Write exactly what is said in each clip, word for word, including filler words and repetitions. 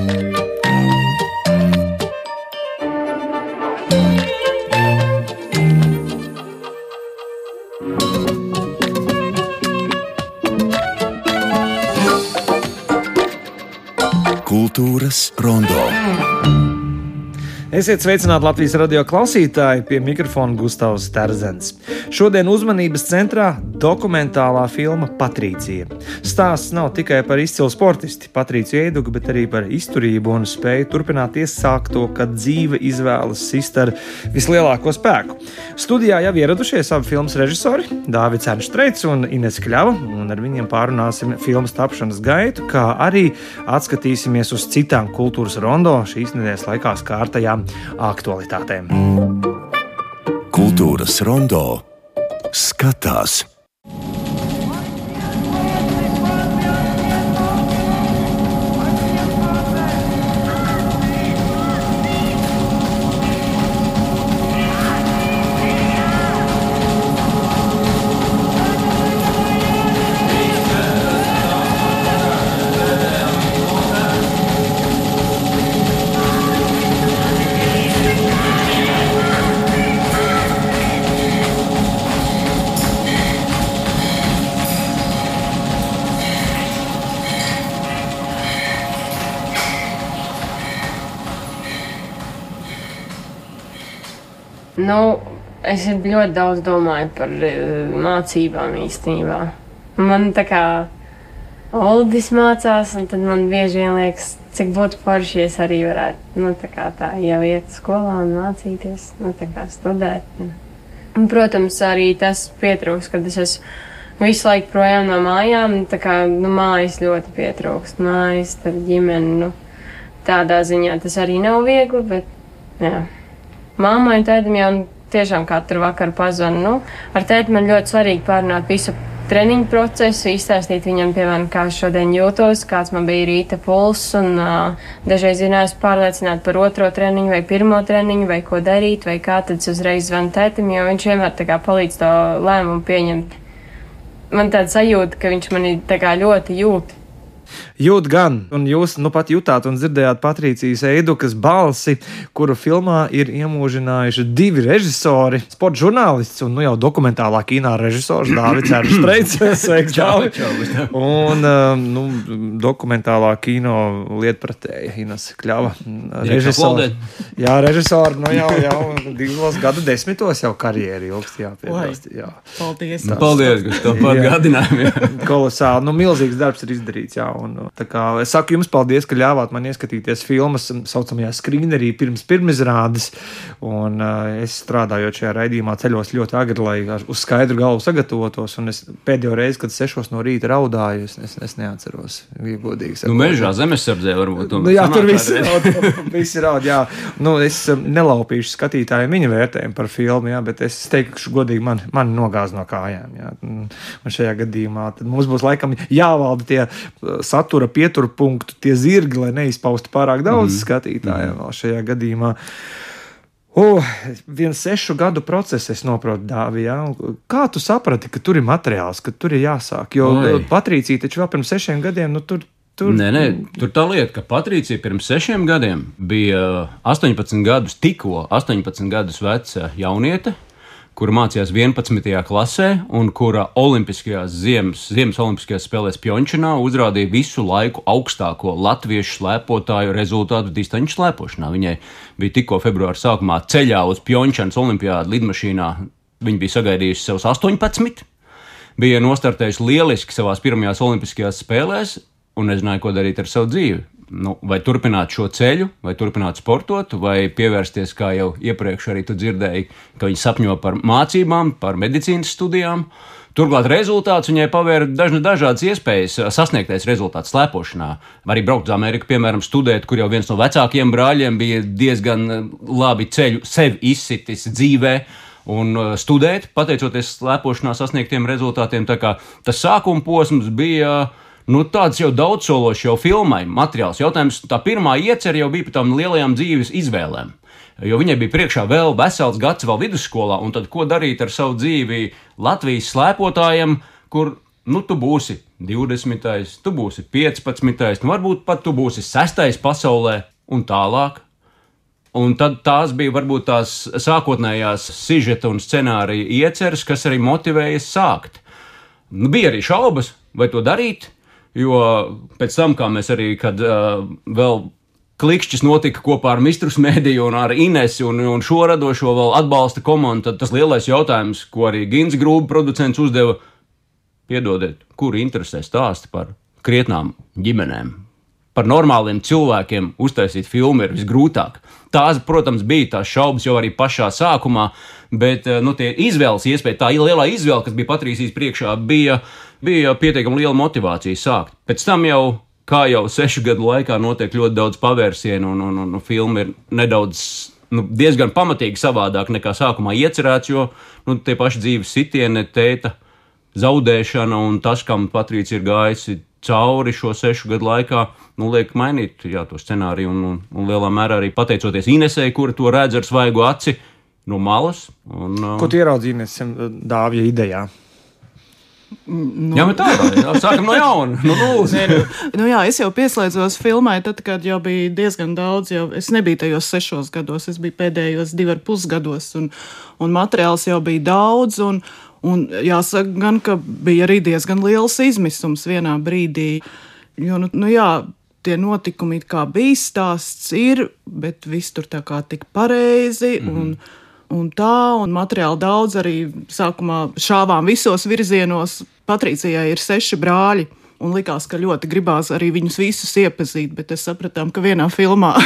Kultūras rondo. Esiet sveicināti Latvijas radio klausītāji, pie mikrofona Gustavs Terzens. Šodien uzmanības centrā dokumentālā filma Patricija. Stāsts nav tikai par izcilu sportisti Patriciju Eidugu, bet arī par izturību un spēju turpināt iesākto, kad dzīve izvēlas sist ar vislielāko spēku. Studijā jau ieradušies abi filmas režisori Dāvids Ernštreits un Ines Kļava, un ar viņiem pārunāsim filmas tapšanas gaitu, kā arī atskatīsimies uz citām kultūras rondo šīs nedēļas laikā skārtajām aktualitātēm. Kultūras rondo skatās. Nu, es ļoti daudz domāju par uh, mācībām īstenībā. Man tā kā Oldis mācās, un tad man bieži vien liekas, cik būtu forši, ja es arī varētu, nu, tā kā tā jau iet skolā un mācīties, nu, tā kā studēt. Un, protams, arī tas pietrūks, kad es esmu visu laiku projām no mājām, tā kā, nu, mājas ļoti pietrūkst, mājas, tad ģimeni, nu, tādā ziņā tas arī nav viegli, bet, jā. Māmai un tētim jau tiešām katru vakaru pazvanu. Nu, ar tēti man ļoti svarīgi pārunāt visu treniņu procesu, izstāstīt viņam, piemēram, kā es šodien jūtos, kāds man bija rīta pulss, un uh, dažreiz vienās pārliecināt par otro treniņu vai pirmo treniņu, vai ko darīt, vai kā, tad es uzreiz zvanu tētim, jo viņš vienmēr tā kā palīdz to lēmumu pieņemt. Man tāda sajūta, ka viņš mani tā kā ļoti jūt. Jūt gan, un jūs nu pat jutāt un dzirdējāt Patricijas Eidukas balsi, kuru filmā ir iemūžinājuši divi režisori, sporta žurnālists un nu jau dokumentālā kino režisors Dāvids Ernštreits, sveiks, Dāvid, un nu, dokumentālā kino lietpratēja Ines Kļava. Režisori, jā, režisori, nu jau, jau divos gadu desmitos jau karjeri ilgst, jā, piedāst, jā. Paldies. Tā, Paldies, ka to pārgādinājumi. Kolosāli, nu milzīgs darbs ir izdarīts, jā. Un, tā kā, es saku jums paldies, ka ļāvāt man ieskatīties filmas saucamajā skrīnerī pirms pirmizrādes, un uh, es strādājot šajā raidījumā ceļos ļoti agri, lai uz skaidru galvu sagatavotos, un es pēdējo reizi, kad sešos no rīta raudāju, es, es, es neatceros, godīgi sakot. Nu, mežā zemesardzē varbūt. Nu, jā, tur viss raud, viss raud, jā. Nu, es nelaupīšu skatītājiem viņa vērtējumu par filmu, jā, bet es teikšu godīgi, man, man nogāz no kājām, jā. Un šajā gadījumā tad mums būs laikam jāvalda tie satura pietura punktu, tie zirgi, lai neizpaustu pārāk daudz mm. skatītājiem vēl šajā gadījumā. Oh, viens sešu gadu process, es noprotu, Dāvi, jā. Kā tu saprati, ka tur ir materiāls, ka tur ir jāsāk? Jo Oi. Patricija taču vēl pirms sešiem gadiem, nu tur... tur... Nē, nē, tur tā lieta, ka Patricija pirms sešiem gadiem bija astoņpadsmit gadus, tikko astoņpadsmit gadus veca jauniete, kura mācījās vienpadsmitajā klasē un kura olimpiskajās ziemas, ziemas olimpiskajās spēlēs Pjončanā uzrādīja visu laiku augstāko latviešu slēpotāju rezultātu distanču slēpošanā. Viņai bija tikko februāra sākumā ceļā uz Pjončanas olimpiādu lidmašīnā. Viņa bija sagaidījusi savus astoņpadsmit, bija nostartējusi lieliski savās pirmajās olimpiskajās spēlēs un nezināja, ko darīt ar savu dzīvi. Nu, vai turpināt šo ceļu, vai turpināt sportot, vai pievērsties, kā jau iepriekš arī tu dzirdēji, ka viņi sapņo par mācībām, par medicīnas studijām. Turklāt rezultāts viņai pavēra dažna dažādas iespējas sasniegtais rezultāts slēpošanā. Arī braukt uz Ameriku, piemēram, studēt, kur jau viens no vecākiem brāļiem bija diezgan labi ceļu sev izsitis dzīvē, un studēt, pateicoties slēpošanā sasniegtiem rezultātiem. Tā kā tas sākuma posms bija... Nu, tāds jau daudzsološs jau filmai materiāls. Jautājums, tā pirmā iecer jau bija par tām lielajām dzīves izvēlēm. Jo viņai bija priekšā vēl vesels gads vēl vidusskolā, un tad ko darīt ar savu dzīvi Latvijas slēpotājiem, kur nu, tu būsi divdesmitais, tu būsi piecpadsmitais, nu, varbūt pat tu būsi sestais pasaulē un tālāk. Un tad tās bija varbūt tās sākotnējās sižeta un scenārija ieceres, kas arī motivēja sākt. Nu, bija arī šaubas, vai to darīt, jo pēc tam, kā mēs arī, kad uh, vēl klikšķis notika kopā ar Mistrus Mediju un ar Inesi un, un šo radošo vēl atbalsta komandu, tad tas lielais jautājums, ko arī Gins Grūba producents uzdeva, piedodiet, kuri interesē stāsti par krietnām ģimenēm? Par normāliem cilvēkiem uztaisīt filmu ir visgrūtāk. Tās, protams, bija tās šaubas jau arī pašā sākumā, bet nu, tie izvēles iespēja, tā lielā izvēle, kas bija Patrīcijas priekšā, bija, bija pietiekami liela motivācija sākt. Pēc tam jau, kā jau sešu gadu laikā, notiek ļoti daudz pavērsienu, un, un, un, un filma ir nedaudz, nu, diezgan pamatīgi savādāk nekā sākumā iecerēts, jo nu, tie paši dzīves sitieni, tēta zaudēšana un tas, kam Patrīcija ir gājusi cauri šo sešu gadu laikā, nu, liek mainīt jā, to scenāriju un, un, un lielā mērā arī pateicoties Inesei, kura to redz ar svaigu aci no malas. Un, Ko tu ieraudzīji Ines Dāvja idejā? Nu, jā, bet tā, jā, sākam no jauna. Nu, nu. nu jā, es jau pieslēdzos filmai, tad, kad jau bija diezgan daudz, jau es nebiju tajos sešos gados, es biju pēdējos divi ar pus gados, un, un materiāls jau bija daudz, un, un jāsaka gan, ka bija arī diezgan liels izmisums vienā brīdī, jo, nu, nu jā, tie notikumi kā bija stāsts ir, bet viss tur tā kā tik pareizi, mm. un Un tā, un materiāli daudz arī sākumā šāvām visos virzienos. Patrīcijai ir seši brāļi, un likās, ka ļoti gribās arī viņus visus iepazīt, bet es sapratām, ka vienā filmā,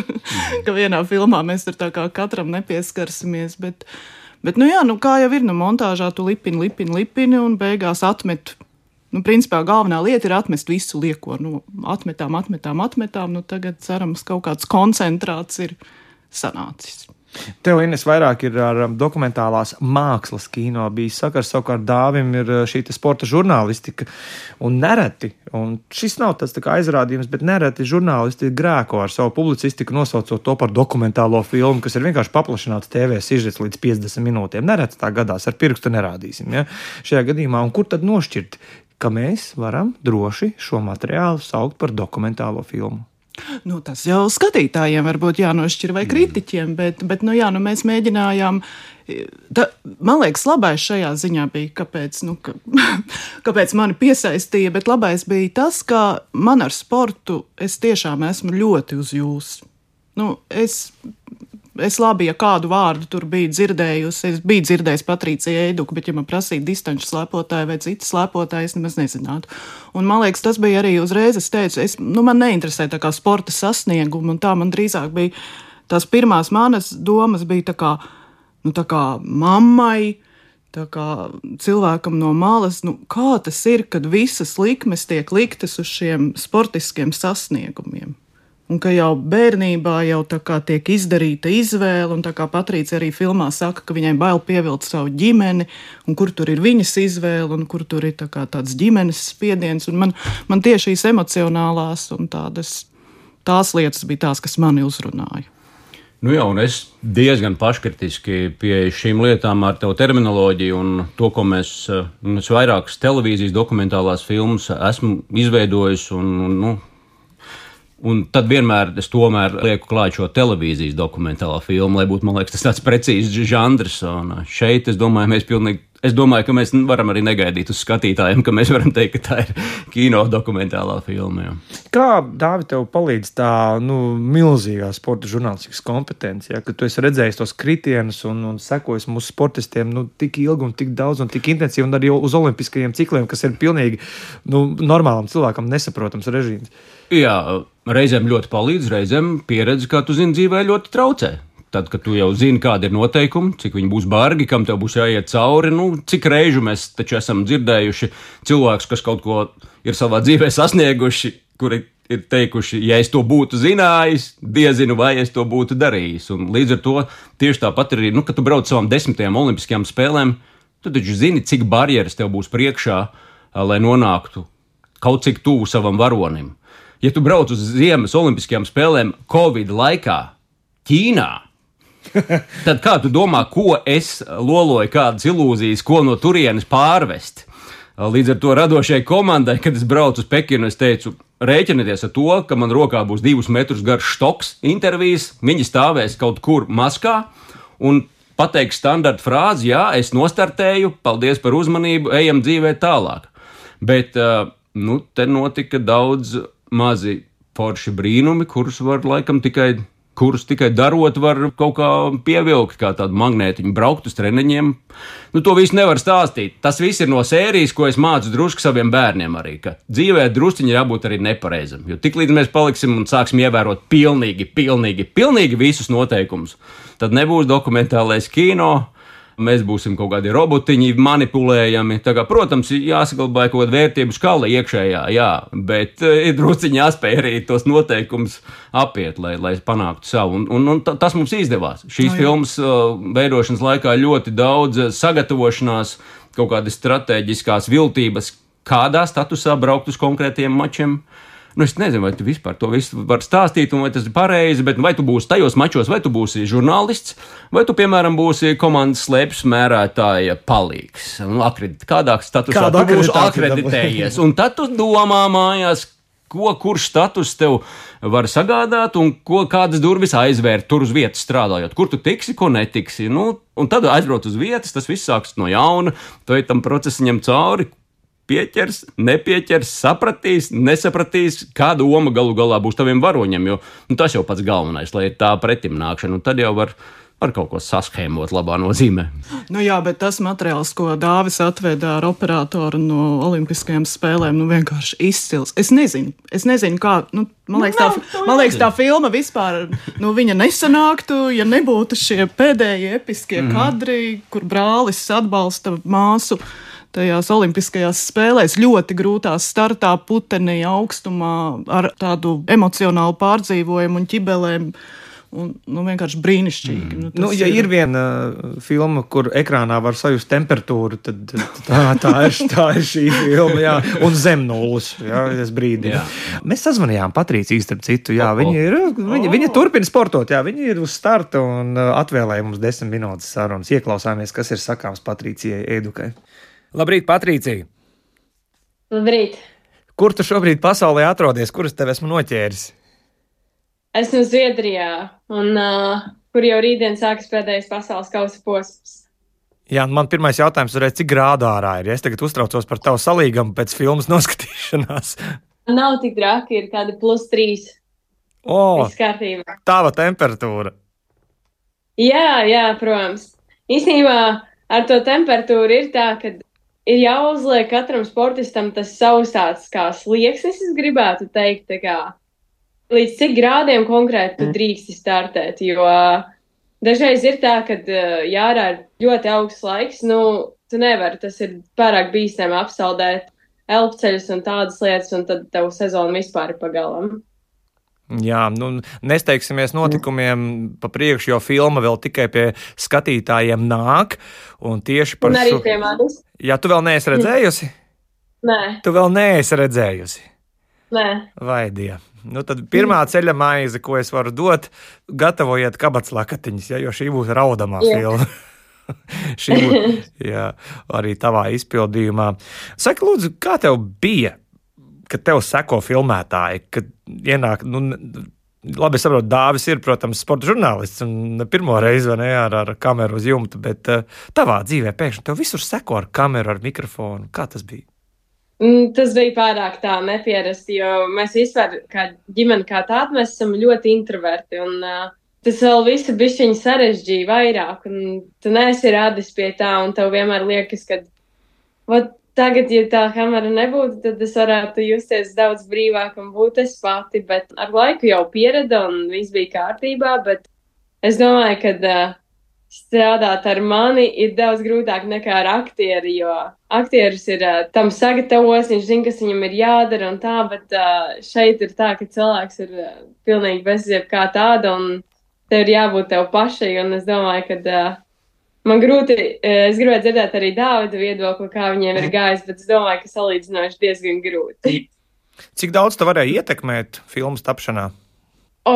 ka vienā filmā mēs tur tā kā katram nepieskarsimies, bet, bet nu jā, nu kā jau ir, nu montāžā tu lipini, lipini, lipini, un beigās atmet, nu principā galvenā lieta ir atmest visu lieko, nu atmetām, atmetām, atmetām, nu tagad cerams kaut kāds koncentrāts ir sanācis. Tev, Ines, vairāk ir ar dokumentālās mākslas kino bijis sakars, savukārt Dāvim ir šī sporta žurnālistika, un nereti, un šis nav tas tā kā aizrādījums, bet nereti žurnālisti grēko ar savu publicistiku, nosaucot to par dokumentālo filmu, kas ir vienkārši paplašināts T V sižets līdz piecdesmit minūtēm. Nereti tā gadās, ar pirkstu nerādīsim, ja? Šajā gadījumā, un kur tad nošķirt, ka mēs varam droši šo materiālu saukt par dokumentālo filmu? Nu, tas jau skatītājiem varbūt jānošķir vai kritiķiem, bet, bet nu, jā, nu, mēs mēģinājām. Ta, man liekas, labais šajā ziņā bija, kāpēc, nu, ka, kāpēc mani piesaistīja, bet labais bija tas, ka man ar sportu es tiešām esmu ļoti uz jūs. Nu, es, es labi, ja kādu vārdu tur biju dzirdējusi, es biju dzirdējis Patrīciju Eiduku, bet ja man prasīja distanču slēpotāju vai citu slēpotāju, es nemaz nezinātu. Un man liekas, tas bija arī uzreiz, es teicu, es, nu, man neinteresē tā kā sporta sasniegumi, un tā man drīzāk bija, tās pirmās manas domas bija tā kā, nu, tā kā mammai, tā kā cilvēkam no malas, nu, kā tas ir, kad visas likmes tiek liktas uz šiem sportiskiem sasniegumiem. Un ka jau bērnībā jau tā kā tiek izdarīta izvēle, un tā kā Patrīcija arī filmā saka, ka viņai bail pievilkt savu ģimeni, un kur tur ir viņas izvēle, un kur tur ir tā kā tāds ģimenes spiediens, un man, man tieši šīs emocionālās un tādas, tās lietas bija tās, kas mani uzrunāja. Nu jā, un es diezgan paškritiski pie šīm lietām ar tevu terminoloģiju un to, ko mēs, mēs vairākas televīzijas dokumentālās filmas esmu izveidojis, un, un nu, Un tad vienmēr es tomēr lieku klāt šo televīzijas dokumentālā filmu, lai būtu, man liekas, tas tāds precīzs žanrs. Un šeit, es domāju, mēs pilnīgi, es domāju, ka mēs varam arī negaidīt uz skatītājiem, ka mēs varam teikt, ka tā ir kino dokumentālā filma. Jā. Kā, Dāvi, tev palīdz tā, nu, milzīgā sporta žurnālistikas kompetence, ja, ka tu esi redzējis tos kritienus un, un sekojis mūsu sportistiem, nu, tik ilgi un tik daudz un tik intensīvi, un arī uz olimpiskajiem cikliem, kas ir pilnīgi, nu, normālam cilvēkam nesaprotams režīms. Jā, reizēm ļoti palīdz, reizēm pieredze, kā tu zini, dzīvē ļoti traucē. Tad, kad tu jau zini, kādi ir noteikumi, cik viņi būs bargi, kam tev būs jāiet cauri, nu, cik reižu mēs taču esam dzirdējuši cilvēkus, kas kaut ko ir savā dzīvē sasnieguši, kuri ir teikuši, ja es to būtu zinājis, diezinu, vai es to būtu darījis. Un līdz ar to tieši tāpat arī, nu, kad tu brauc savām desmitajām olimpiskajām spēlēm, tu taču zini, cik barjeras tev būs priekšā, lai nonāktu kaut cik tuvu savam varonim. Ja tu brauc uz ziemas olimpiskajām spēlēm Covid laikā Ķīnā, tad kā tu domā, ko es loloju, kādas ilūzijas, ko no turienes pārvest? Līdz ar to radošajai komandai, kad es braucu uz Pekinu, es teicu, rēķinieties ar to, ka man rokā būs divus metrus garš štoks intervijas, viņi stāvēs kaut kur maskā un pateiks standarta frāzi, jā, es nostartēju, paldies par uzmanību, ejam dzīvē tālāk. Bet, nu, te notika daudz mazi forši brīnumi, kurus var laikam tikai... kurus tikai darot, var kaut kā pievilkt, kā tādu magnētiņu, braukt uz treniņiem. Nu, to visu nevar stāstīt. Tas viss ir no sērijas, ko es mācu drusku saviem bērniem arī, ka dzīvē drusciņi jābūt arī nepareizam. Jo tik līdz mēs paliksim un sāksim ievērot pilnīgi, pilnīgi, pilnīgi visus noteikumus, tad nebūs dokumentālais kino, mēs būsim kaut kādi robotiņi manipulējami. Tā kā, protams, jāsaglabāja kaut kāda vērtību skala iekšējā, jā, bet ir drusciņi jāspēj arī tos noteikumus apiet, lai, lai panāktu savu. Un, un, un tas mums izdevās. Šīs no, filmas uh, veidošanas laikā ļoti daudz sagatavošanās, kaut kādas strateģiskās viltības, kādā statusā braukt uz konkrētiem mačiem. Nu, es nezinu, vai tu vispār to visu var stāstīt, un vai tas ir pareizi, bet vai tu būsi tajos mačos, vai tu būsi žurnālists, vai tu, piemēram, būsi komandas slēpes mērētāja palīgs. Nu, akredit, kādā statusā Kādu tu būsi akreditējies. Un tad tu domā mājās, ko, kurš status tev var sagādāt, un ko, kādas durvis aizvērt tur uz vietas strādājot. Kur tu tiksi, ko netiksi. Nu, un tad aizbrauc uz vietas, tas viss sāks no jauna, tu ej tam procesam cauri. Pieķers, nepieķers, sapratīs, nesapratīs, kāda doma galu galā būs taviem varoņiem, jo nu, tas jau pats galvenais, lai ir tā pretim nākšana, un tad jau var, var kaut ko saskēmot labā nozīmē. Nu jā, bet tas materiāls, ko Dāvis atveda ar operatoru no Olimpiskajām spēlēm, nu vienkārši izcils. Es nezinu, es nezinu, kā, nu, man liekas, tā, man liekas, tā filma vispār, nu, viņa nesanāktu, ja nebūtu šie pēdējie episkie mm. kadri, kur brālis atbalsta māsu tajās olimpiskajās spēlēs ļoti grūtā startā, putenī augstumā, ar tādu emocionālu pārdzīvojumu un ķibelēm. Un, nu, vienkārši brīnišķīgi. Mm. Nu, ja ir, ir viena uh, filma, kur ekrānā var sajust temperatūru, tad tā, tā, ir, tā ir šī filma, jā, un zem nulles, jā, es brīdi. Jā. Mēs sazvanījām Patrīciju, starp citu, jā, oh, viņa, ir, viņa, oh. viņa turpina sportot, jā, viņa ir uz starta un uh, atvēlēja mums desmit minūtes sarunas. Ieklausāmies, kas ir sakāms Patricijai Ēdukai. Labrīt, Patricija! Labrīt! Kur tu šobrīd pasaulē atrodies? Kur es tevi esmu noķēris? Esmu Zviedrijā, un uh, kur jau rītdien sākas pēdējais pasaules kausa posms. Jā, man pirmais jautājums ir, cik grādu ārā ir? Ja es tagad uztraucos par tavu salīgumu pēc filmas noskatīšanās. Nav tik traki, ir kādi plus trīs. O, viss kārtībā. Tava temperatūra. Jā, jā, protams. Īstenībā ar to temperatūru ir tā, ka ir jāuzliek katram sportistam tas savs tāds kā slieksnis, es gribētu teikt, tā kā līdz cik grādiem konkrēti tu drīksti startēt, jo dažreiz ir tā, ka jārā ir ļoti augsts laiks, nu, tu nevari, tas ir pārāk bīstami apsaldēt elpceļus un tādas lietas, un tad tev sezona vispār ir pagalam. Jā, nu, nesteigsimies notikumiem pa priekšu, jo filma vēl tikai pie skatītājiem nāk, un tieši par un arī šo... pie manis. Jā, tu vēl neesi redzējusi? Nē. Tu vēl neesi redzējusi? Nē. Vai Dieva. Nu, tad pirmā ceļa maize, ko es varu dot, gatavojiet kabatas lakatiņas, ja, jo šī būs raudamā jā. filma. šī būs, jā, arī tavā izpildījumā. Saki, lūdzu, kā tev bija, kad tev seko filmētāji, kad ienāk, nu, labi, es saprotu, Dāvis ir, protams, sporta žurnālists, un pirmo reizi, vai ne, ar, ar kameru uz jumta, bet uh, tavā dzīvē pēkšņi tev visur seko ar kameru, ar mikrofonu. Kā tas bija? Mm, tas bija pārāk tā nepierasti, jo mēs vispār, kā ģimene kā tāda, mēs esam ļoti introverti, un uh, tas vēl visu bišķiņu sarežģīja vairāk, un tu neesi radis pie tā, un tev vienmēr liekas, ka, vat, tagad, ja tā kamera nebūtu, tad es varētu justies daudz brīvāk un būt es pati, bet ar laiku jau piereda un viss bija kārtībā, bet es domāju, ka uh, strādāt ar mani ir daudz grūtāk nekā ar aktieri, jo aktieris ir uh, tam sagatavos, viņš zina, kas viņam ir jādara un tā, bet uh, šeit ir tā, ka cilvēks ir uh, pilnīgi bez jebkā tāda un tev ir jābūt tev pašai, un es domāju, ka uh, man grūti, es gribētu dzirdēt arī Dāvida viedokli, kā viņiem ir gājis, bet es domāju, ka salīdzinoši diezgan grūti. Cik daudz tu varēja ietekmēt filmas tapšanā? O,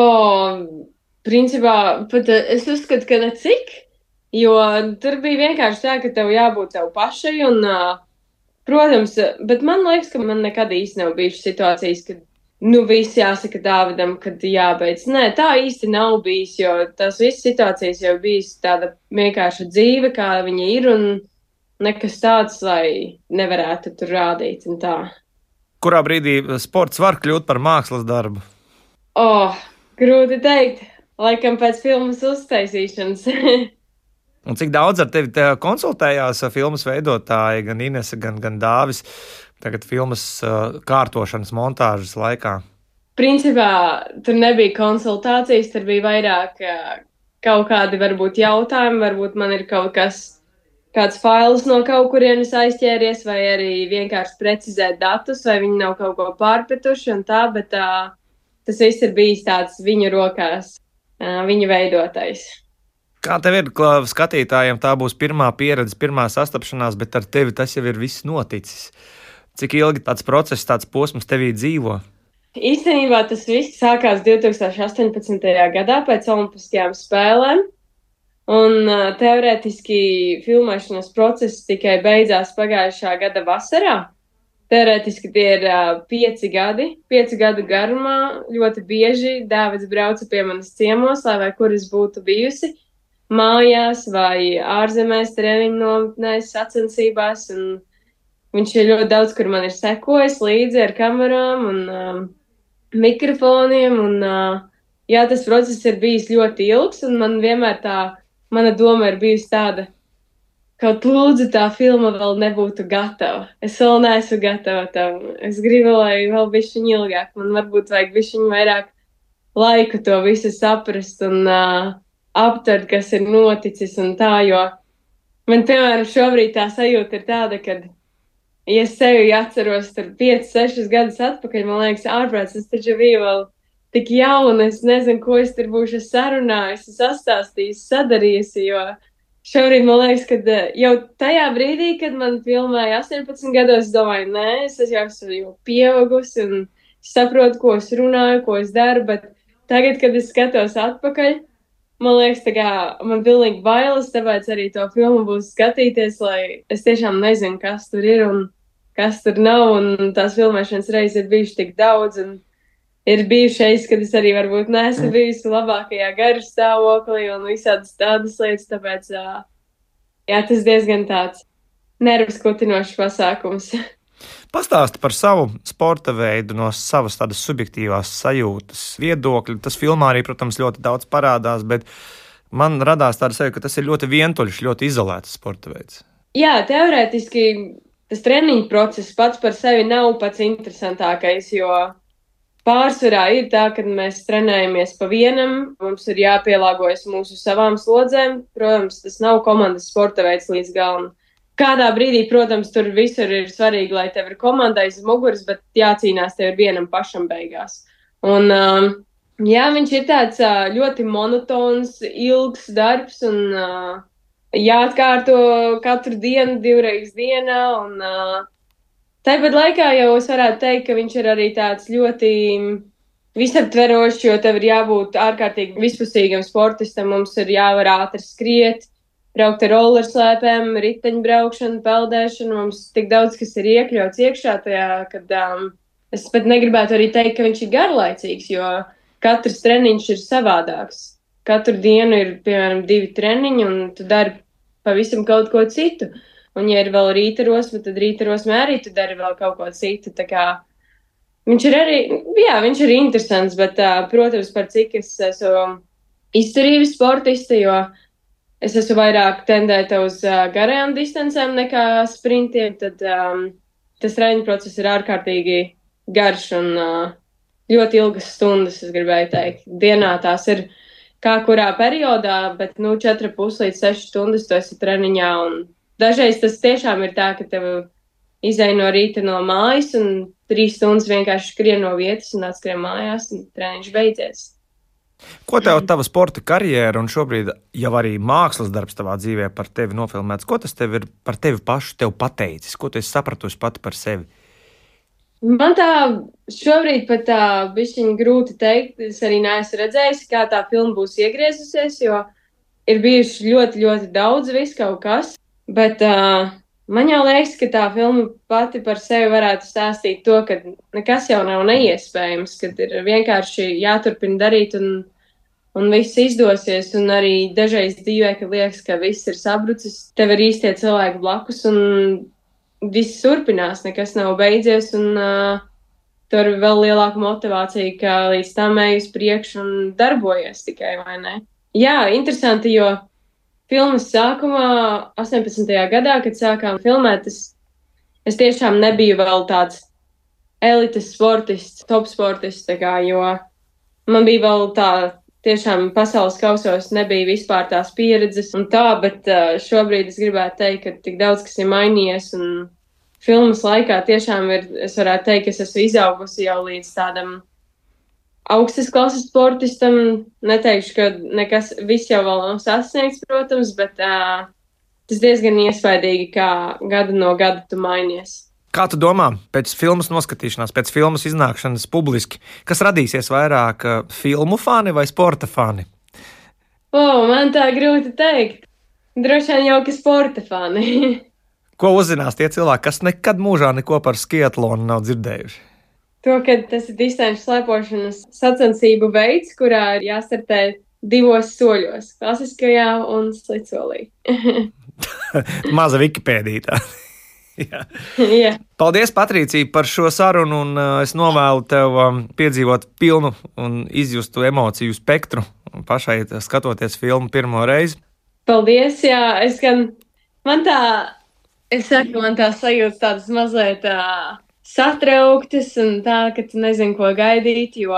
principā, pat es uzskatu, ka ne cik, jo tur bija vienkārši tā, ka tev jābūt tev pašai, un uh, Protams, bet man liekas, ka man nekad īsti nav bijušas situācijas, kad, nu, viss jāsaka Dāvidam, kad jābeidz. Nē, tā īsti nav bijis, jo tās visas situācijas jau bijis tāda vienkārša dzīve, kā viņa ir, un nekas tāds, lai nevarētu tur rādīt un tā. Kurā brīdī sports var kļūt par mākslas darbu? Oh, grūti teikt. Laikam pēc filmas uztaisīšanas. Un cik daudz ar tevi te konsultējās filmas veidotāji, gan Inese, gan, gan Dāvis, tagad filmas uh, kārtošanas, montāžas laikā? Principā tur nebija konsultācijas, tur bija vairāk uh, kaut kādi varbūt jautājumi, varbūt man ir kaut kas, kāds fails no kaut kurienes aizķēries, vai arī vienkārši precizēt datus, vai viņi nav kaut ko pārpratuši un tā, bet uh, tas viss ir bijis tāds viņu rokās, uh, viņa veidotais. Kā tev ir, skatītājiem, tā būs pirmā pieredze, pirmā sastapšanās, bet ar tevi tas jau ir viss noticis. Cik ilgi tāds process, tāds posms tevī dzīvo? Īstenībā tas viss sākās divtūkstoš astoņpadsmitajā gadā pēc Olimpiskajām spēlēm. Un uh, teorētiski filmēšanas process tikai beidzās pagājušā gada vasarā. Teorētiski tie ir uh, pieci gadi, pieci gadu garumā. Ļoti bieži Dāvids brauca pie manis ciemos, lai vai kur es būtu bijusi, mājās vai ārzemēs, treniņu nometnēs, sacensībās. Un viņš ir ļoti daudz, kur man ir sekojis līdzi ar kamerām un um, mikrofoniem. Un, uh, jā, tas process ir bijis ļoti ilgs, un man vienmēr tā mana doma ir bijusi tāda, kaut lūdzu tā filma vēl nebūtu gatava. Es vēl neesmu gatava tam. Es gribu, lai vēl bišķiņ ilgāk. Man varbūt vajag bišķiņ vairāk laiku to visu saprast un uh, aptvert, kas ir noticis un tā, jo man, piemēram, šobrīd tā sajūta ir tāda, kad, ja es sevi atceros tur pieci, sešus gadus atpakaļ, man liekas, ārprāts, es taču biju vēl tik jauna, es nezinu, ko es tur būšu sarunājusi, sastāstījusi, sadarījusi, jo šobrīd man liekas, ka jau tajā brīdī, kad man filmēja astoņpadsmit gados, es domāju, nē, es jau esmu jau pieaugusi un saprotu, ko es runāju, ko es daru, bet tagad, kad es skatos atpakaļ, man liekas, tā kā man pilnīgi bailes, tāpēc arī to filmu būs skatīties, lai es tiešām nezinu, kas tur ir un kas tur nav, un tās filmēšanas reizes ir bijuši tik daudz, un ir bijušais, kad es arī varbūt neesmu bijusi labākajā garu stāvoklī un visādas tādas lietas, tāpēc, jā, tas diezgan tāds nervus kutinošs pasākums. Pastāsti par savu sporta veidu no savas tādas subjektīvās sajūtas, viedokļa. Tas filmā arī, protams, ļoti daudz parādās, bet man radās tāda sajūta, ka tas ir ļoti vientuļš, ļoti izolēts sporta veids. Jā, teorētiski tas treniņu process pats par sevi nav pats interesantākais, jo pārsvarā ir tā, ka mēs trenējamies pa vienam, mums ir jāpielāgojas mūsu savām slodzēm. Protams, tas nav komandas sporta veids līdz galam. Kādā brīdī, protams, tur visur ir svarīgi, lai tev ir komanda aiz muguras, bet jācīnās tev ir vienam pašam beigās. Un, um, jā, viņš ir tāds uh, ļoti monotons, ilgs darbs un uh, jāatkārto katru dienu, divreiz dienā. Un, uh, tāpat laikā jau es varētu teikt, ka viņš ir arī tāds ļoti visaptverošs, jo tev ir jābūt ārkārtīgi vispusīgam sportistam, mums ir jāvar ātri skriet, braukt ar rollerslēpēm, riteņbraukšanu, peldēšanu, mums tik daudz, kas ir iekļauts iekšā tajā, kad um, es pat negribētu arī teikt, ka viņš ir garlaicīgs, jo katrs treniņš ir savādāks. Katru dienu ir, piemēram, divi treniņi, un tu dari pavisam kaut ko citu. Un, ja ir vēl rīta rosme, tad rīta rosme arī tu dari vēl kaut ko citu. Tā kā viņš ir arī, jā, viņš ir interesants, bet, uh, protams, par cik es esmu izturības sportista, jo es esmu vairāk tendēta uz uh, garajām distancēm nekā sprintiem, tad um, tas treniņu process ir ārkārtīgi garš un uh, ļoti ilgas stundas, es gribēju teikt. Dienā tās ir kā kurā periodā, bet, nu, četri pus līdz seši stundas tu esi treniņā, un dažreiz tas tiešām ir tā, ka tev izej no rīta no mājas, un trīs stundas vienkārši skrien no vietas un atskrien mājās, un treniņš beidzies. Ko tev tava sporta karjera un šobrīd jau arī mākslas darbs tavā dzīvē par tevi nofilmēts? Ko tas tev ir par tevi pašu tev pateicis? Ko tu esi sapratusi pati par sevi? Man tā šobrīd pat tā bišķiņ grūti teikt. Es arī neesmu redzējusi, kā tā filma būs iegriezusies, jo ir bijuši ļoti, ļoti daudz viss kaut kas. Bet uh, Man jau liekas, ka tā filma pati par sevi varētu stāstīt to, ka nekas jau nav neiespējams, kad ir vienkārši jāturpina darīt un, un viss izdosies. Un arī dažreiz dzīvē, kad liekas, ka viss ir sabrucis, tev ir īstie cilvēki blakus un viss turpinās, nekas nav beidzies. Un uh, tur ir vēl lielāka motivācija, ka līdz tam ej uz priekšu un darbojies tikai, vai ne? Jā, interesanti, jo filmas sākumā, astoņpadsmitajā gadā, kad sākām filmēt, es, es tiešām nebiju vēl tāds elites sportists, top sportists, tā kā, jo man bija vēl tā, tiešām pasaules kausos nebija vispār tās pieredzes un tā, bet uh, šobrīd es gribētu teikt, ka tik daudz kas ir mainījies un filmas laikā tiešām ir, es varētu teikt, ka es esmu izaugusi jau līdz tādam augstas klases sportistam. Neteikšu, ka nekas viss jau vēl nav sasniegts, protams, bet uh, tas diezgan iespaidīgi, kā gadu no gada tu mainies. Kā tu domā, pēc filmas noskatīšanās, pēc filmas iznākšanas publiski, kas radīsies vairāk filmu fani vai sporta fani? O, man tā grūti teikt. Droši vien jau, ka sporta fani. Ko uzzinās tie cilvēki, kas nekad mūžā neko par skiatlonu nav dzirdējuši? To, ka tas ir distanču slēpošanas sacensību veids, kurā ir jāstartē divos soļos, klasiskajā un slicsolī. Maza Wikipēdija. Jā. Yeah. Paldies, Patricija, par šo sarunu, un uh, es novēlu tev um, piedzīvot pilnu un izjustu emociju spektru pašai skatoties filmu pirmo reizi. Paldies, jā, es gan, man tā, es saku, man tā sajūta tādas mazliet tā satrauktas un tā, ka tu nezini, ko gaidīt, jo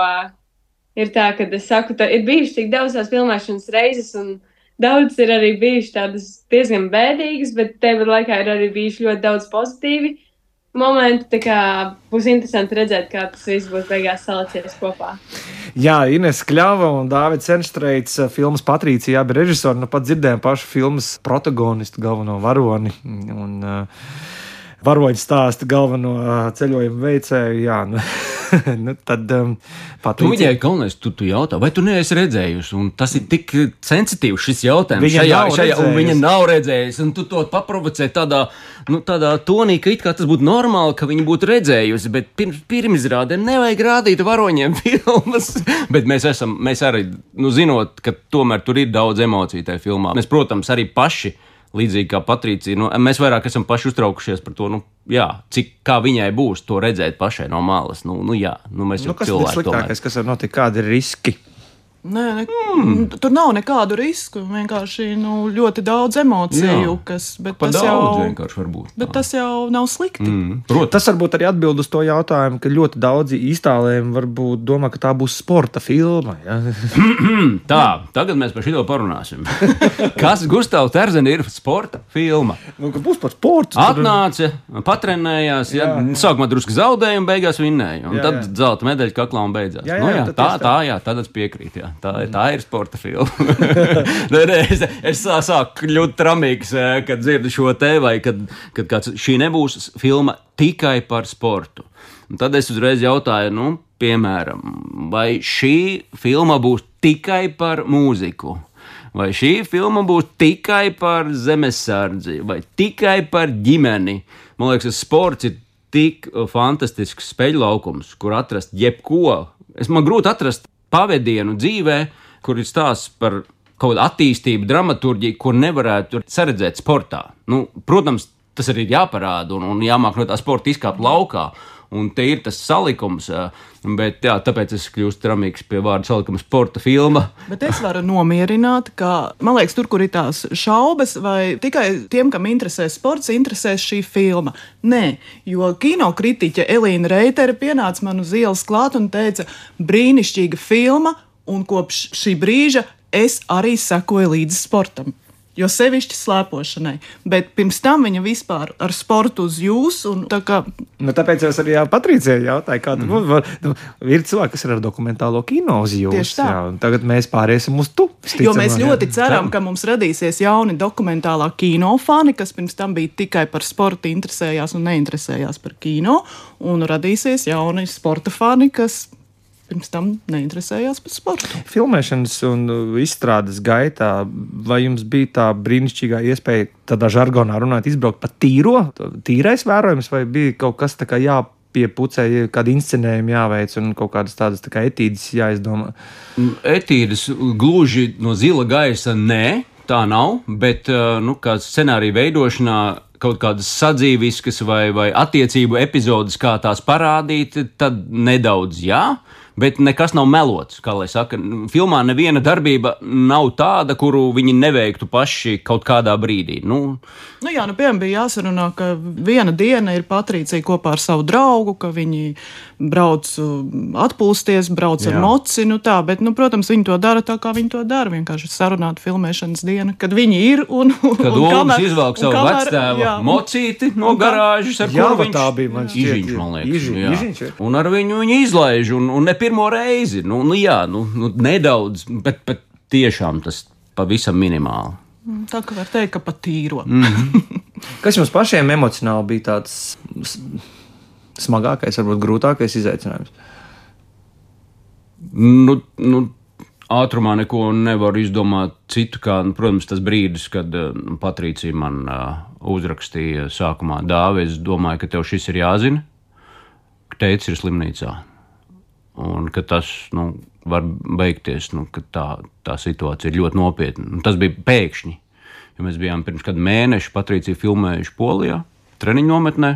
ir tā, ka es saku, tā ir bijuši tik daudz tās filmēšanas reizes un daudz ir arī bijuši tādas diezgan bēdīgas, bet tev laikā ir arī bijuši ļoti daudz pozitīvi momenti, tā kā būs interesanti redzēt, kā tas viss būs beigās salicies kopā. Jā, Ines Kļava un Dāvids Enštreits, filmas Patricija, abi režisori, nu pat dzirdējām pašu filmas protagonistu, galveno varoni un uh, varoņu stāstu galveno ceļojumu veicēju, jā, nu, nu tad um, Patricija. Tu viņai galvenais, tu, tu jautā, vai tu neesi redzējusi, un tas ir tik sensitīvs šis jautājums. Viņa šajā, nav šajā, un redzējusi. viņa nav redzējusi, un tu to paprovocē tādā, nu, tādā tonī, ka it kā tas būtu normāli, ka viņa būtu redzējusi, bet pirms, pirmizrādēm nevajag rādīt varoņiem filmas, bet mēs esam, mēs arī, nu, zinot, ka tomēr tur ir daudz emociju tajā filmā. Mēs, protams, arī paši līdzīgi kā Patricija, nu, mēs vairāk esam paši uztraukušies par to, nu, jā, cik kā viņai būs to redzēt pašai no malas. Nu, nu jā, nu, mēs jau nu, kas cilvēki ir sliktākais, tomēr. kas var notikt, kādi ir riski? Nē, ne, mm. Tur nav nekādu risku. Vienkārši nu, ļoti daudz emociju. Jā. Kas, bet Pa tas daudz jau, vienkārši var būt. bet tas jau nav slikti. Mm. Protams. Tas varbūt arī atbild uz to jautājumu, ka ļoti daudzi īstālēm varbūt domā, ka tā būs sporta filma. Ja? Tā, tagad mēs par šito parunāsim. Kas Gustavs Terzena ir sporta filma? Nu, ka būs par sportu. Atnāca, patrenējās, ja, sākumā drusku zaudēja un beigās vinnēja. Un Jā, tad jā. zelta medaļa kaklā un beidzās. Jā, jā, nu, jā, tad tā, tieši tā. tā, jā, tad es piekrītu. Jā. Tā, tā ir sporta filma. Nē, nē, es, es sā- sāku kļūt tramīgs, eh, kad dzirdu šo te, vai kad, kad kāds, šī nebūs filma tikai par sportu. Un tad es uzreiz jautāju, nu, piemēram, vai šī filma būs tikai par mūziku? Vai šī filma būs tikai par zemesardzi, vai tikai par ģimeni? Man liekas, ka sports ir tik fantastisks spēļu laukums, kur atrast jebko. Es man grūti atrast pavadienu dzīvē, kur ir stāsts par kaut kādu attīstību, dramaturģiju, ko nevarētu saredzēt sportā. Nu, protams, tas arī ir jāparāda un, un jāmāk no tā sporta izkāpt laukā. Un te ir tas salikums, bet jā, tāpēc es kļūstu tramīgs pie vārda salikuma sporta filma. Bet es varu nomierināt, ka, man liekas, tur, kur ir tās šaubas, vai tikai tiem, kam interesē sports, interesēs šī filma. Nē, jo kinokritiķe Elīna Reitere pienāca man uz ielas klāt un teica, brīnišķīga filma, un kopš šī brīža es arī sekoju līdzi sportam. Jo sevišķi slēpošanai. Bet pirms tam viņa vispār ar sportu uz jūs. Tā kā... Nu, tāpēc es arī jā, Patricijai jautāju, kāda mm. var, nu, ir cilvēki, kas ir ar dokumentālo kino uz jūs. Tieši tā. Jā, un tagad mēs pāriesim uz tu. Jo mēs ļoti ceram, ka mums radīsies jauni dokumentālā kino fani, kas pirms tam bija tikai par sportu interesējās un neinteresējās par kino. Un radīsies jauni sporta fani, kas pirms tam neinteresējās par sportu. Filmēšanas un izstrādes gaitā, vai jums bija tā brīnišķīgā iespēja tādā žargonā runāt, izbraukt pa tīro, tīrais vērojums, vai bija kaut kas tā kā jāpiepucē, kādi inscenējumi jāveic un kaut kādas tādas tā kā etīdes jāizdomā? Etīdes gluži no zila gaisa nē, tā nav, bet nu, kā scenārija veidošanā kaut kādas sadzīviskas vai, vai attiecību epizodes, kā tās parādīt, tad nedaudz jā, bet nekas nav melots, kā lai saka. Filmā neviena darbība nav tāda, kuru viņi neveiktu paši kaut kādā brīdī. Nu, nu jā, nu piemēram bija jāsarunā, ka viena diena ir Patricija kopā ar savu draugu, ka viņi brauc atpūsties, brauc jā. Ar moci, nu tā, bet, nu, protams, viņi to dara tā, kā viņi to dara, vienkārši sarunāt filmēšanas diena, kad viņi ir un... Kad Olums izvelk savu vectēva mocīti no garāžas, ar jā, kuru viņš... tā bija, man šķiet. Ižiņš, man liekas. Ižiņ, jā. Ižiņš, jā. Un ar viņu viņi izlaiž, un, un ne pirmo reizi, nu, nu jā, nu, nu nedaudz, bet, bet tiešām tas pavisam minimāli. Tā kā var teikt, ka pat tīro. Mm-hmm. Kas jums pašiem emocionāli bija tāds smagākais, varbūt grūtākais izaicinājums? Nu, nu, ātrumā neko nevaru izdomāt citu, kā, nu, protams, tas brīdis, kad nu, Patricija man uh, uzrakstīja sākumā Dāvi, es domāju, ka tev šis ir jāzina, ka teicis ir slimnīcā. Un ka tas, nu, var beigties, nu, ka tā, tā situācija ir ļoti nopietna. Un tas bija pēkšņi, jo mēs bijām pirms kādu mēnešu Patricija filmējuši Polijā, treniņu nometnē.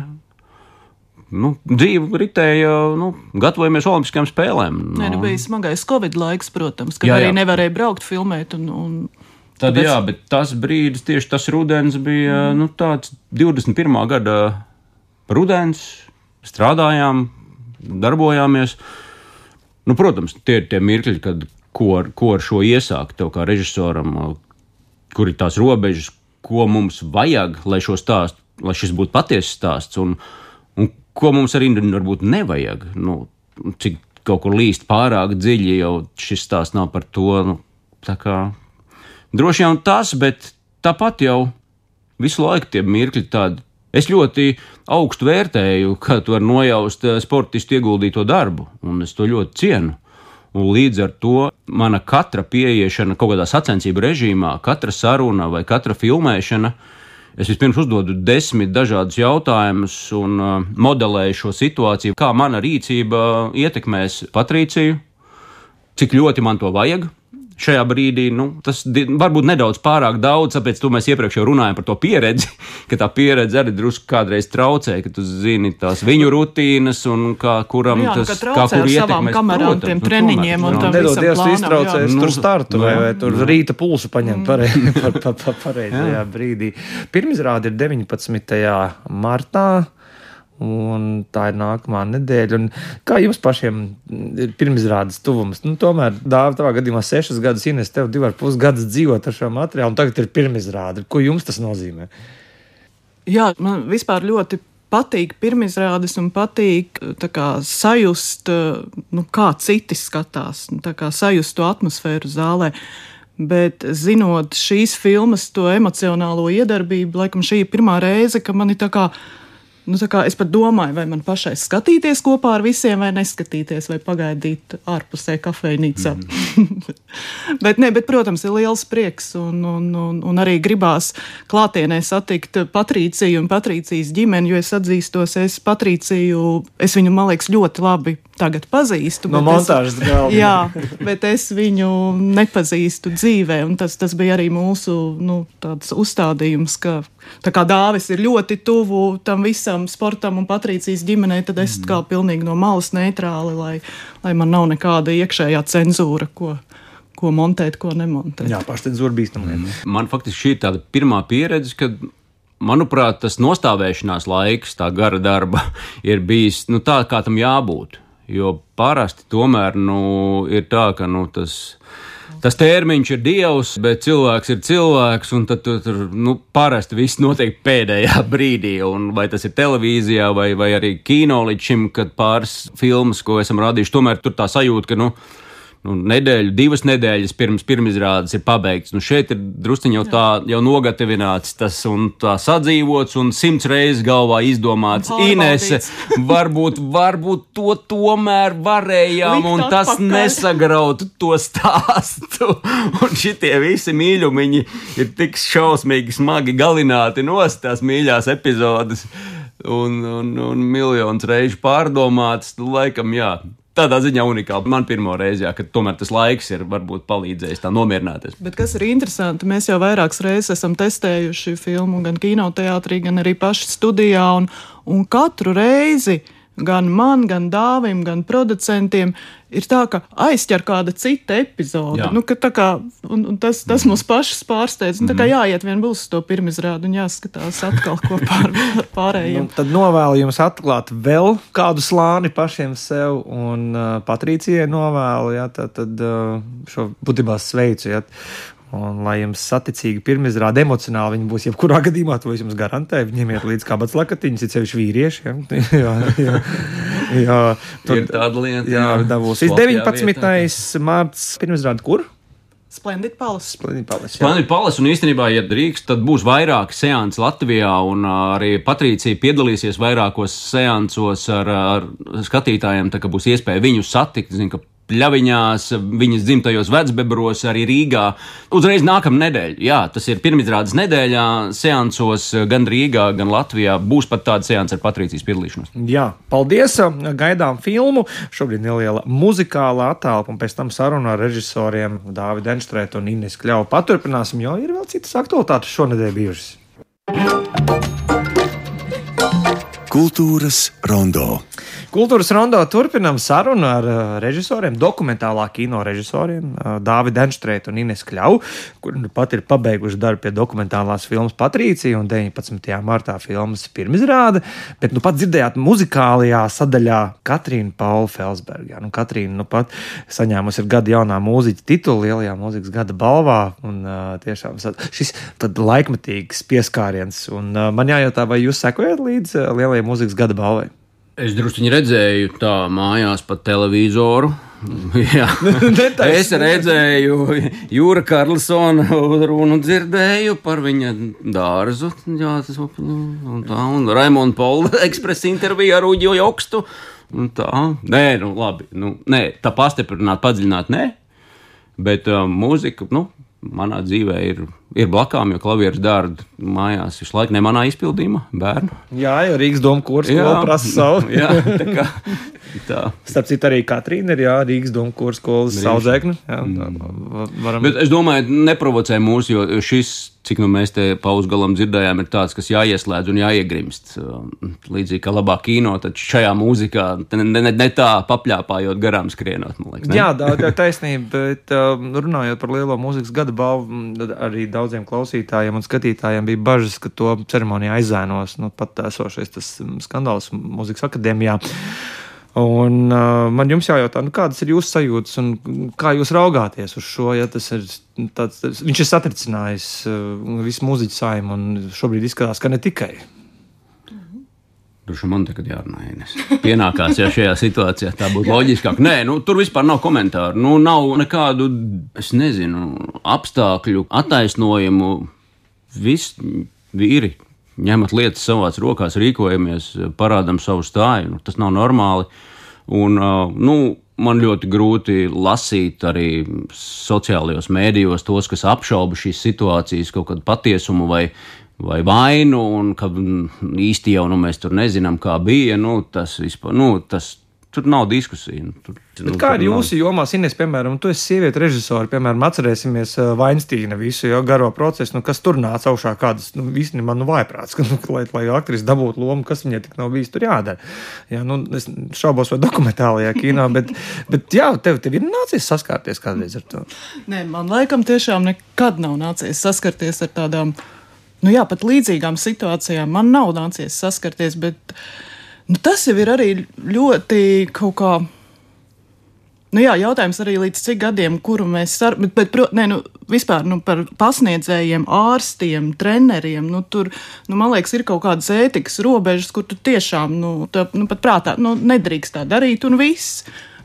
Nu, dzīve ritēja, nu, gatavojamies olimpiskajām spēlēm. Nē, nu bija smagais Covid laiks, protams, kad jā, jā. arī nevarēja braukt filmēt. Un, un... Tad tāpēc... jā, bet tas brīdis, tieši tas rudens bija, mm. nu, tāds divdesmit pirmā gada rudens, strādājām, darbojāmies. Nu, protams, tie ir tie mirkļi, kad ko ar, ko ar šo iesākt tev kā režisoram, kur ir tās robežas, ko mums vajag, lai šo stāstu, lai šis būtu patiesas stāsts, un, un ko mums arī varbūt nevajag. Nu, cik kaut kur līst pārāk dziļi, jau šis stāsts nav par to. Nu, tā kā droši jau tas, bet tāpat jau visu laiku tie mirkļi tādi. Es ļoti augstu vērtēju, ka tu vari nojaust sportistu ieguldīto darbu, un es to ļoti cienu. Un līdz ar to mana katra pieiešana kaut kādā sacensību režīmā, katra saruna vai katra filmēšana, es vispirms uzdodu desmit dažādus jautājumus un uh, modelēju šo situāciju, kā mana rīcība ietekmēs Patriciju, cik ļoti man to vajag. Šajā brīdī, nu, tas varbūt nedaudz pārāk daudz, tāpēc to mēs iepriekš jau runājam par to pieredzi, ka tā pieredze arī drusku kādreiz traucē, ka tu zini tās viņu rutīnas un kā kuram nu jā, tas, kā kur ietekmēs. Savām kamerām, protams, tiem treniņiem un tam visam plānam. Nedodies iztraucēs tur startu vai, vai tur jā. Rīta pulsu paņemt pareizi par, par, par pareizajā brīdī. Pirmizrāde ir deviņpadsmitajā martā. Un tā ir nākamā nedēļa. Un kā jums pašiem ir pirmizrādes tuvums? Nu, tomēr, Dāvi, tavā gadījumā sešas gadus, Ines, tev divi ar pus gadus dzīvot ar šo materiālu, un tagad ir pirmizrāde. Ko jums tas nozīmē? Jā, man vispār ļoti patīk pirmizrādes un patīk tā kā sajust, nu, kā citi skatās, nu, tā kā sajust to atmosfēru zālē. Bet zinot šīs filmas, to emocionālo iedarbību, laikam šī ir pirmā reize, ka man ir tā kā Nu, tā kā es pat domāju, vai man pašai skatīties kopā ar visiem, vai neskatīties, vai pagaidīt ārpusē kafejnīcā. Mm. bet, ne, bet, protams, ir liels prieks, un, un, un, un arī gribās klātienē satikt Patriciju un Patricijas ģimeni, jo es atzīstos, es Patriciju, es viņu, man liekas, ļoti labi tagad pazīstu. No montāžas galva. Jā, bet es viņu nepazīstu dzīvē, un tas, tas bija arī mūsu, nu, tāds uzstādījums, ka tā kā Dāvis ir ļoti tuvu tam visam sportam un Patricijas ģimenei, tad es kā pilnīgi no malas neitrāli, lai, lai man nav nekāda iekšējā cenzūra, ko, ko montēt, ko nemontēt. Jā, pašcenzūra bīstam lieta. Mm. Man faktiski šī ir tāda pirmā pieredze, kad, manuprāt, tas nostāvēšanās laiks, tā gara darba, ir bijis nu, tā, kā tam jābūt. Jo parasti tomēr nu, ir tā, ka nu, tas, tas termiņš ir dievs, bet cilvēks ir cilvēks, un tad tur nu, parasti viss notiek pēdējā brīdī, un vai tas ir televīzijā vai, vai arī kino līdz šim, kad pāris filmas, ko esam rādījuši, tomēr tur tā sajūta, ka nu, nu, nedēļu, divas nedēļas pirms pirmizrādes ir pabeigts. Nu, šeit ir drusciņi jau tā, jau nogatavināts tas un tā sadzīvots un simts reizes galvā izdomāts. Inese, varbūt, varbūt to tomēr varējām un tas nesagrautu to stāstu. Un šitie visi mīļumiņi ir tik šausmīgi smagi galināti nost tās mīļās epizodes un, un, un miljonus reižu pārdomāts. Laikam, jā. Tādā ziņā unikāli. Man pirmo reizi, jā, ka tomēr tas laiks ir varbūt palīdzējis tā nomierināties. Bet kas ir interesanti, mēs jau vairākas reizes esam testējuši filmu gan kinoteātrī, gan arī paši studijā, un, un katru reizi gan man, gan Dāvim, gan producentiem ir tā, ka aizķer kāda cita epizode. Nu, ka tā kā, un, un tas, tas mūs pašus pārsteidz. Un tā kā jāiet vien būs uz to pirmizrādu un jāskatās atkal kopā ar, ar pārējiem. Nu, tad novēlu jums atklāt vēl kādu slāni pašiem sev un uh, Patricijai novēlu, ja, tad, tad uh, šo būtībā sveicu, ja. Un, lai jums saticīgi pirmizrāde emocionāli viņi būs, jebkurā gadījumā, to es jums garantēju, viņiem iet līdz kābats lakatiņas, ir sevišķi vīrieši, ja? jā, jā, jā, tur, ir tāda lieta, jā, dabūs. deviņpadsmitais mārts pirmizrāde, kur? Splendid Palace. Splendid Palace, jā. Splendid Palace, un īstenībā, ja drīkst, tad būs vairāki seansi Latvijā, un arī Patricija piedalīsies vairākos seansos ar, ar skatītājiem, tā ka būs iespēja viņus satikt, zinu, ka Pļaviņās, viņas dzimtajos Vecbebros, arī Rīgā. Uzreiz nākamā nedēļa. Jā, tas ir pirmizrādes nedēļā. Seansos gan Rīgā, gan Latvijā. Būs pat tāda seansa ar Patricijas piedalīšanos. Jā, paldies. Gaidām filmu. Šobrīd neliela muzikāla attēlpa, un pēc tam saruna ar režisoriem Dāvidu Enštrētu un Inesu Kļavu. Paturpināsim, jo ir vēl citas aktualitātes šonedēļ bijušas. Kultūras rondo. Kultūras rondo turpinām sarunu ar režisoriem, dokumentālā kino režisoriem Dāvidu Enštrētu un Inesu Kļavu, kur pat ir pabeiguši darbu pie dokumentālās filmas Patricija un deviņpadsmitajā martā filmas pirmizrāde, bet nu pat dzirdējāt muzikālajā sadaļā Katrīnu Paulu Felsbergu. Nu, Katrīna nu pat saņēmusi ir gada jaunā mūziķa titulu lielajā mūzikas gada balvā, un uh, tiešām šis tad laikmetīgs pieskāriens, un uh, man jājautā, vai jūs sekojat līdz uh, lielajai mūzikas gada balvai? Es druskuņi redzēju tā mājās pa televizoru. Jā. Es redzēju Jūra Karlsona runu, dzirdēju par viņa dārzu. Jā, tas, un tā, un Raimonda Pola ekspresa interviju ar Uģi Jokstu. Un tā. Nē, nu labi. Nu, nē, tā pastiprināt, padziļināt, nē. Bet uh, mūzika, nu, manā dzīvē ir, ir blakām, jo klavieres dārda mājās visu laiku ne manā izpildījumā, bērnu. Jā, jo Rīgas Doma kursa skola prasa savu. Jā, tā kā tā. Starp citu arī Katrīna ir, jā, Rīgas Doma kursa skolas saudzēkne. Jā, varam... Bet es domāju, neprovocē mūs, jo šis, cik nu mēs te pauzgalam dzirdējām, ir tāds, kas jāieslēdz un jāiegrimst. Līdzīgi kā labā kino, tad šajā mūzikā ne, ne, ne tā papļāpājot garām skrienot, man liekas. Ne? Jā, tā ir taisnība, bet runājot par lielo mūzikas gada balvu, arī daudziem klausītājiem un skatītājiem bija bažas, ka to ceremonijā aizēnos, nu, pat esošais tas skandāls mūzikas akadēmijā. Un uh, man jums jājautā, nu, kādas ir jūsu sajūtas un kā jūs raugāties uz šo, ja tas ir tāds, viņš ir satricinājis uh, visu mūziķu saimu un šobrīd izskatās, ka ne tikai. Droši man tagad jārunā, Ines. Pienākās, ja šajā situācijā tā būtu loģiskāk. Nē, nu, tur vispār nav komentāru. Nu, nav nekādu, es nezinu, apstākļu, attaisnojumu. Viss vīri ņemat lietas savās rokās, rīkojamies, parādam savu stāju. Nu, tas nav normāli. Un, nu, man ļoti grūti lasīt arī sociālajos mēdījos tos, kas apšauba šīs situācijas, kaut kādu patiesumu vai, vai vainu, un ka īsti jau nu, mēs tur nezinām, kā bija. Nu, tas vispār, nu, tas, tur nav diskusija. Tur, nu, kā ir jūsu jomā, Ines, piemēram, tu esi sieviete režisori, piemēram, atcerēsimies Vainsteina visu, jo garo procesu, nu, kas tur nāca augšā kādas, nu, īstenībā, nu, vājprāts, ka, nu, lai, lai aktrisi dabūtu lomu, kas viņai tik nav bijis tur jādara. Jā, nu, es šaubos vai dokumentālajā kino, bet, bet jā, tev, tev ir nācies saskārties kādreiz ar to? Nē, man laikam tiešām nekad nav nācies saskarties ar tādām, nu jā, pat līdzīgām situācijām man nav nācies saskarties, bet nu, tas jau ir arī ļoti kaut kā, nu jā, jautājums arī līdz cik gadiem, kuru mēs, sar... bet, bet nē, nu, vispār, nu, par pasniedzējiem, ārstiem, treneriem, nu, tur, nu, man liekas, ir kaut kādas ētikas robežas, kur tu tiešām, nu, tā, nu pat prātā, nu, nedrīkst tā darīt un viss.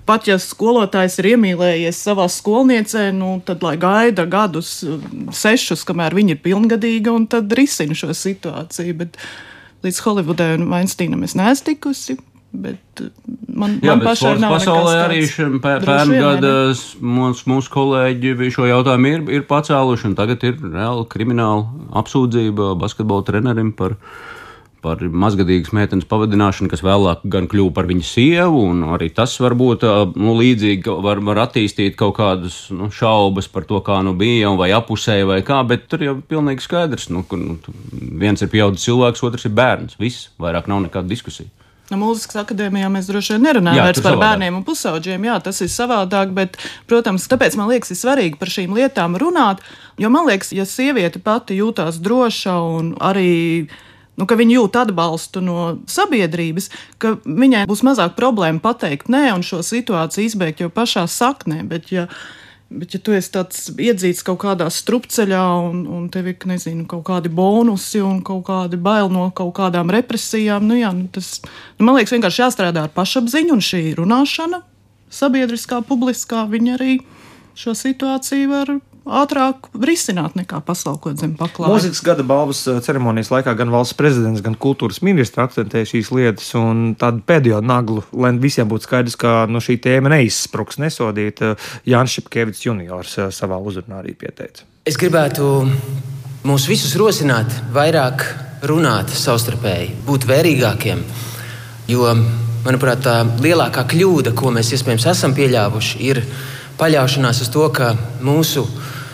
pat ja skolotājs ir iemīlējies savā skolniecē, nu, tad lai gaida gadus sešus, kamēr viņa ir pilngadīga, un tad risina šo situāciju. Bet līdz Holivudai un Vainsteinam es neesmu tikusi. Bet man, Jā, man bet pašai nav pasaulē nekas arī tāds. pērn gada mūsu, mūsu kolēģi šo jautājumu ir, ir pacēluši, un tagad ir reāli krimināla apsūdzība basketbola trenerim par, par mazgadīgas meitenes pavadināšanu, kas vēlāk gan kļuva par viņas sievu, un arī tas varbūt nu, līdzīgi var, var attīstīt kaut kādas nu, šaubas par to, kā nu bija, vai apusēja vai kā, bet tur jau pilnīgi skaidrs, nu, ka nu, viens ir pieaudzis cilvēks, otrs ir bērns, viss, vairāk nav nekāda diskusija. No mūzikas akadēmijā mēs droši vien nerunājam vairs par savādāk. Bērniem un pusauģiem, jā, tas ir savādāk, bet, protams, tāpēc man liekas, ir svarīgi par šīm lietām runāt, jo man liekas, ja sieviete pati jūtās droša un arī, nu, ka viņa jūt atbalstu no sabiedrības, ka viņai būs mazāk problēma pateikt nē un šo situāciju izbeigt jau pašā saknē, bet ja Bet, ja tu esi tāds iedzīts kaut kādā strupceļā un, un tev ir, nezinu, kaut kādi bonusi un kaut kādi bail no kaut kādām represijām, nu jā, nu tas, nu man liekas, vienkārši jāstrādā ar pašapziņu, un šī runāšana sabiedriskā, publiskā, viņa arī šo situāciju var ātrāk risināt nekā paslaukot zem paklāja. Mūzikas gada balvas ceremonijas laikā gan valsts prezidents, gan kultūras ministrs akcentēja šīs lietas, un tādu pēdējo naglu, lai visiem būtu skaidrs, ka no šī tēma neizspruks, nesodīt, Jānis Šepkevits juniors savā uzrunā arī pieteica. Es gribētu mūs visus rosināt vairāk runāt savstarpēji, būt vērīgākiem, jo, manuprāt, tā lielākā kļūda, ko mēs iespējams esam pieļāvuši, ir paļaušanās uz to, ka mūsu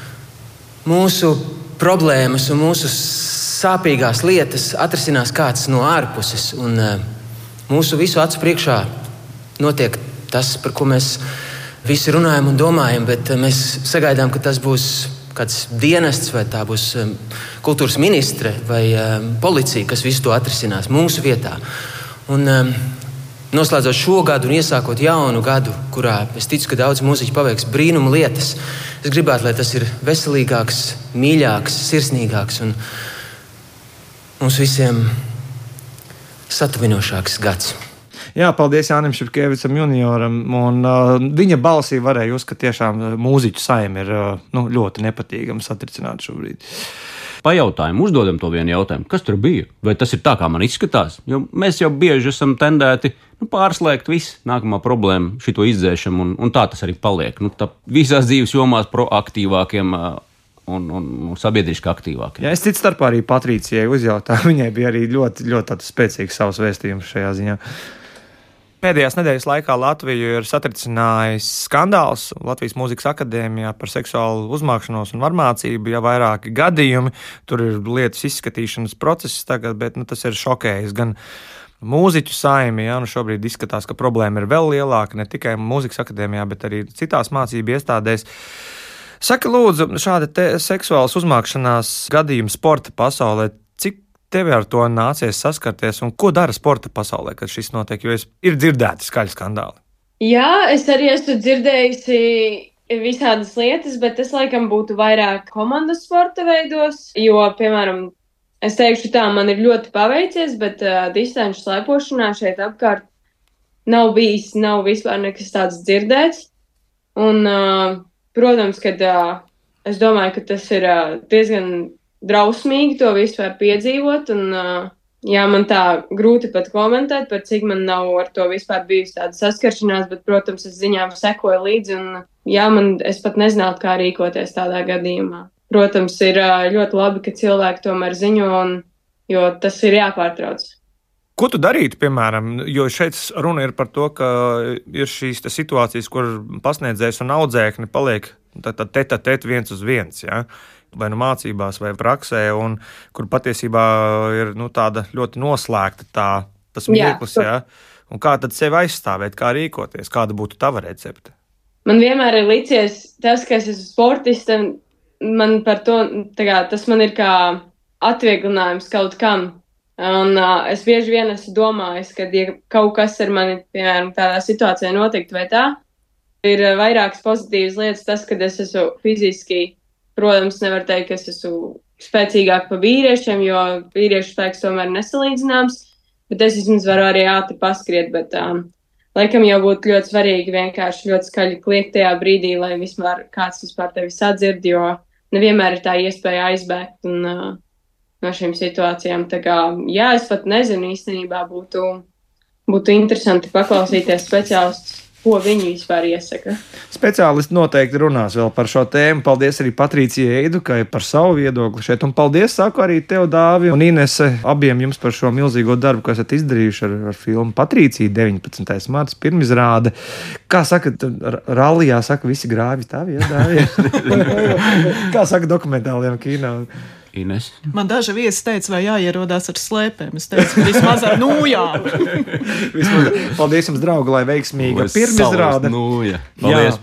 Mūsu problēmas un mūsu sāpīgās lietas atrisinās kāds no ārpuses. Un, uh, mūsu visu acu priekšā notiek tas, par ko mēs visi runājam un domājam, bet uh, mēs sagaidām, ka tas būs kāds dienests, vai tā būs um, kultūras ministre vai um, policija, kas visu to atrisinās mūsu vietā. Un, um, Noslēdzot šo gadu un iesākot jaunu gadu, kurā es ticu, ka daudz mūziķi paveiks brīnumu lietas, es gribētu, lai tas ir veselīgāks, mīļāks, sirsnīgāks un mums visiem satuvinošāks gads. Jā, paldies Jānim Šepkevicam junioram, un uh, viņa balsī varēja uzskatīt, ka tiešām mūziķu saime ir uh, nu, ļoti nepatīkami satricināt šobrīd. Pajautājam, uzdodam to vienu jautājumu. Kas tur bija? Vai tas ir tā, kā man izskatās? Jo mēs jau bieži esam tendēti nu, pārslēgt visu nākamā problēmu, šito izdzēšam, un, un tā tas arī paliek. Nu, tā visās dzīves jomās proaktīvākiem un, un, un sabiedriski aktīvākiem. Jā, es citu starpā arī Patricijai uzjautāju. Viņai bija arī ļoti, ļoti spēcīgs savs vēstījums šajā ziņā. Pēdējās nedēļas laikā Latviju ir satricinājis skandāls Latvijas Mūzikas akadēmijā par seksuālu uzmākšanos un varmācību, ja vairāki gadījumi. Tur ir lietas izskatīšanas process tagad, bet nu, tas ir šokējis gan mūziķu saimi. Ja, nu šobrīd izskatās, ka problēma ir vēl lielāka ne tikai Mūzikas akadēmijā, bet arī citās mācību iestādēs. Saka, lūdzu, šāda te seksuālas uzmākšanās gadījuma sporta pasaulē, cik tev ar to nācies saskarties, un ko dara sporta pasaulē, kad šis notiek, jo es ir dzirdēti skaļi skandāli? Jā, es arī esmu dzirdējusi visādas lietas, bet tas laikam būtu vairāk komandas sporta veidos, jo, piemēram, es teikšu tā, man ir ļoti paveicies, bet uh, distanču slēpošanā šeit apkārt nav bijis, nav vispār nekas tāds dzirdēts. Un, uh, protams, kad uh, es domāju, ka tas ir uh, diezgan drausmīgi to vispār piedzīvot, un uh, jā, man tā grūti pat komentēt, par cik man nav ar to vispār bijusi tāda saskaršanās, bet, protams, es ziņām sekoju līdzi, un jā, man, es pat nezinātu, kā rīkoties tādā gadījumā. Protams, ir uh, ļoti labi, ka cilvēki tomēr ziņo, un, jo tas ir jāpārtrauc. Ko tu darītu, piemēram, jo šeit runa ir par to, ka ir šīs situācijas, kur pasniedzējs un audzēkni paliek teta tet viens uz viens, ja? Vai nu mācībās, vai praksē, un kur patiesībā ir nu, tāda ļoti noslēgta tā, tas mirklis, ja? Un kā tad sevi aizstāvēt, kā rīkoties, kāda būtu tava recepte? Man vienmēr ir licies tas, ka es esmu sportiste, man par to, tā kā, tas man ir kā atvieglinājums kaut kam. Un uh, es bieži vien esmu domājis, ka ja kaut kas ar mani, piemēram, tādā situācijā notikt vai tā, ir vairākas pozitīvas lietas, tas, kad es esmu fiziski, protams, nevar teikt, ka es esmu spēcīgāk par vīriešiem, jo vīriešu spēks tomēr nesalīdzināms, bet es vismaz varu arī ātri paskriet, bet um, laikam jau būtu ļoti svarīgi vienkārši ļoti skaļi kliegt tajā brīdī, lai vispār kāds vispār tevi sadzird, jo nevienmēr ir tā iespēja aizbēgt un, uh, no šīm situācijām. Tā kā, jā, es pat nezinu īstenībā būtu, būtu interesanti paklausīties speciālistus, ko viņi vispār iesaka. Speciālisti noteikti runās vēl par šo tēmu. Paldies arī Patricijai Eidukai par savu viedokli šeit. Un paldies, saku arī tev, Dāvi un Inese, abiem jums par šo milzīgo darbu, ko esat izdarījuši ar, ar filmu Patricija, deviņpadsmitais marts, pirmizrāde. Kā saka, rallijā saka, visi grāvi tavi, ja, Dāvi? Kā saka dokumentālajām kino? Ines. Man daži viesi teica, vai jāierodās ar slēpēm. Es teicu, vismaz ar nūjām. Paldies jums, draugi, lai veiksmīga pirmizrāde. Nūja. Paldies. Jā.